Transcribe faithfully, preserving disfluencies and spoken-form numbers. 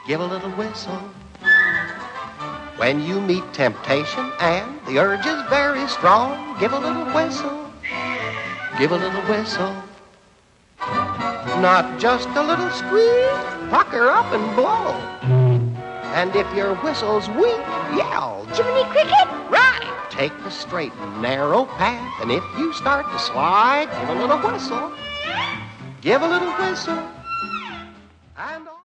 give a little whistle. When you meet temptation and the urge is very strong, give a little whistle, give a little whistle. Not just a little squeak, pucker up and blow. And if your whistle's weak, yell, Jiminy Cricket! Right! Take the straight and narrow path, and if you start to slide, give a little whistle. Give a little whistle.